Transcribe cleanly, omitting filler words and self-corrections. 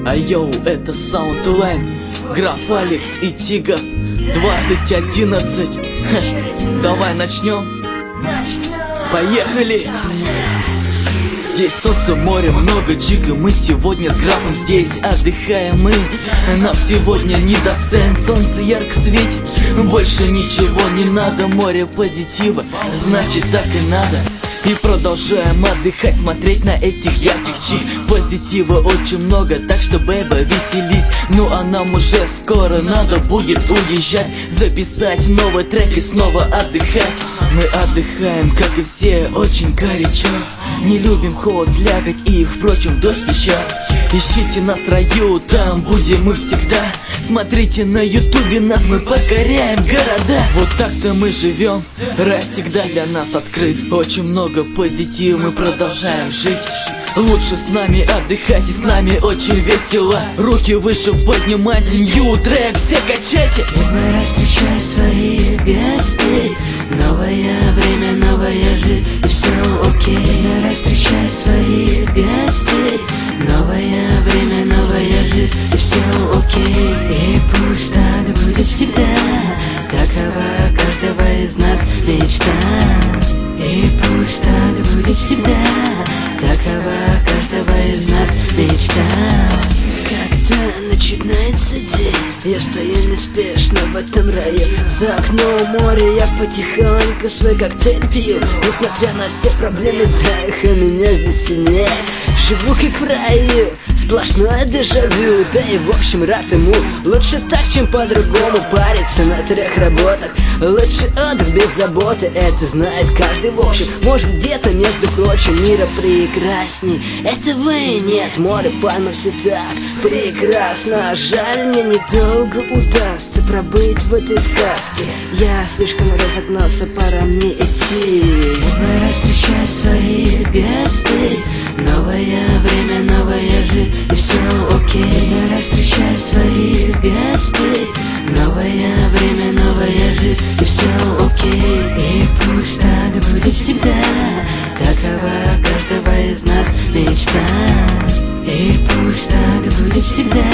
Айоу, это Soundline, Граф Алекс и Тигас 2011. Давай начнем. Поехали. Здесь солнце, море, много джига. Мы сегодня с графом здесь отдыхаем. Нам сегодня не до сцен. Солнце ярко светит, больше ничего не надо. Море позитива, значит так и надо. И продолжаем отдыхать, смотреть на этих ярких чик. Позитива очень много, так что, бэйба, веселись. Ну а нам уже скоро надо будет уезжать, записать новый трек и снова отдыхать. Мы отдыхаем, как и все, очень горячо. Не любим холод, слякоть и, впрочем, дождь еще. Ищите нас в раю, там будем мы всегда. Смотрите на ютубе нас, мы покоряем города. Вот так-то мы живем, рай всегда для нас открыт. Очень много позитива, мы продолжаем жить. Лучше с нами отдыхайте, с нами очень весело. Руки выше поднимайте, нью трек все качайте. Первый раз встречай своих гостей. Новое время, новая жизнь, и все окей. Первый раз встречай своих гостей. Новое время, новая жизнь, и все окей. И пусть так будет всегда, такова каждого из нас мечта. И пусть так будет всегда, такова каждого из нас мечта. Когда начинается день, я стою неспешно в этом раю. За окном море, я потихоньку свой коктейль пью. Несмотря на все проблемы, да их у меня здесь сильнее. Живу как в раю, сплошное дежавю. Да и в общем рад ему. Лучше так, чем по-другому париться на 3 работах. Лучше отдых без заботы, это знает каждый в общем. Может где-то, между прочим, мира прекрасней этого и нет. Море, пальмы, все так прекрасно. Жаль, мне недолго удастся пробыть в этой сказке. Я слишком разогнался, пора мне идти. Первый раз встречай своих гостей. Новое время, новая жизнь, и все окей. Первый раз встречай своих гостей. Новое время, новая жизнь, и все окей. И пусть так будет всегда, такова каждого из нас мечта. И пусть так будет всегда,